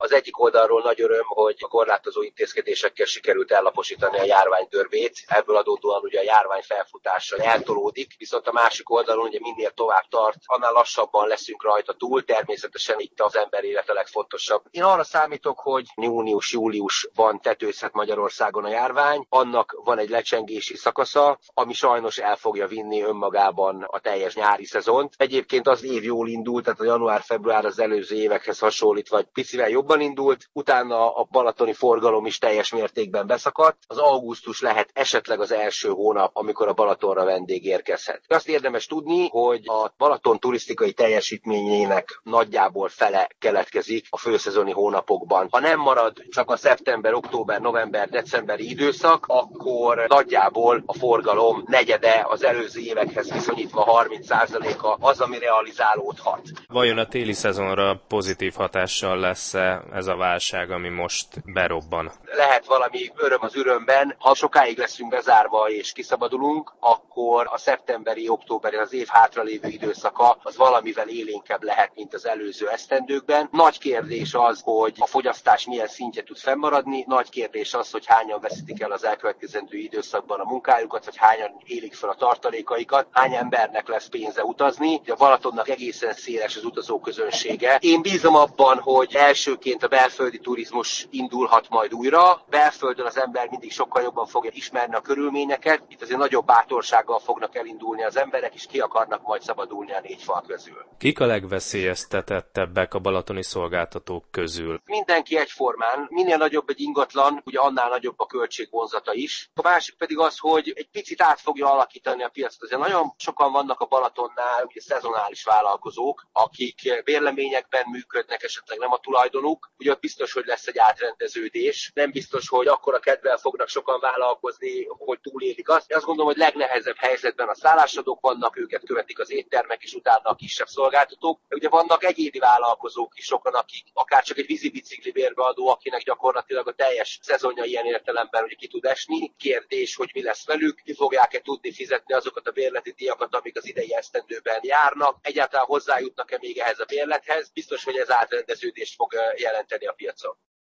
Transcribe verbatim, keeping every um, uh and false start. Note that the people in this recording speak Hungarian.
Az egyik oldalról nagy öröm, hogy a korlátozó intézkedésekkel sikerült ellaposítani a járvány görbét. Ebből adódóan ugye a járvány felfutása eltolódik, viszont a másik oldalon ugye minél tovább tart, annál lassabban leszünk rajta túl. Természetesen itt az ember élet a legfontosabb. Én arra számítok, hogy június-júliusban tetőzhet Magyarországon a járvány. Annak van egy lecsengési szakasza, ami sajnos el fogja vinni önmagában a teljes nyári szezont. Egyébként az év jól indult, tehát a január-február az előző évekhez hasonlítva egy picivel jobban indult, utána a balatoni forgalom is teljes mértékben beszakadt. Az augusztus lehet esetleg az első hónap, amikor a Balatonra vendég érkezhet. Azt érdemes tudni, hogy a Balaton turisztikai teljesítményének nagyjából fele keletkezik a főszezoni hónapokban. Ha nem marad csak a szeptember, október, november, decemberi időszak, akkor nagyjából a forgalom negyede az előző évekhez viszonyítva harminc százaléka az, ami realizálódhat. Vajon a téli szezonra pozitív hatással lesz-e ez a válság, ami most berobban? Lehet valami öröm az ürömben. Ha sokáig leszünk bezárva és kiszabadulunk, akkor a szeptemberi, októberi, az év hátralévő időszaka az valamivel élénkebb lehet, mint az előző esztendőkben. Nagy kérdés az, hogy a fogyasztás milyen szintje tud fennmaradni. Nagy kérdés az, hogy hányan veszítik el az elkövetkezendő időszakban a munkájukat, vagy hányan élik fel a tartalékaikat, hány embernek lesz pénze utazni. A Balatonnak egészen széles az utazóközönsége. Én bízom abban, hogy elsőként a belföldi turizmus indulhat majd újra. Belföldön az ember mindig sokkal jobban fogja ismerni a körülményeket. Itt azért nagyobb bátorsággal fognak elindulni az emberek, és ki akarnak majd szabadulni a négy fal közül. Kik a legveszélyeztetettebbek a balatoni szolgáltatók közül? Mindenki egyformán. Minél nagyobb egy ingatlan, ugye annál nagyobb a költségvonzata is. A másik pedig az, hogy egy picit át fogja alakítani a piacot. Azért nagyon sokan vannak a Balatonnál, ugye szezonális vállalkozók, akik bérleményekben működnek, esetleg nem a tulajdonuk. Ugye ott biztos, hogy lesz egy átrendeződés. Nem biztos, hogy akkora kedvel fognak sokan vállalkozni, hogy túlélik azt. Én azt gondolom, hogy legnehezebb helyzetben a szállásadók vannak, őket követik az éttermek, és utána a kisebb szolgáltatók. De ugye vannak egyéni vállalkozók is sokan, akik akár csak egy vízibicikli bérbeadó, akinek gyakorlatilag a teljes szezonja ilyen értelemben ugye ki tud esni. Kérdés, hogy mi lesz velük, ki fogják-e tudni fizetni azokat a bérleti díjakat, amik az idei esztendőben járnak. Egyáltalán hozzájutnak-e még ehhez a bérlethez? Biztos, hogy ez átrendeződést fog jelenteni a piacon.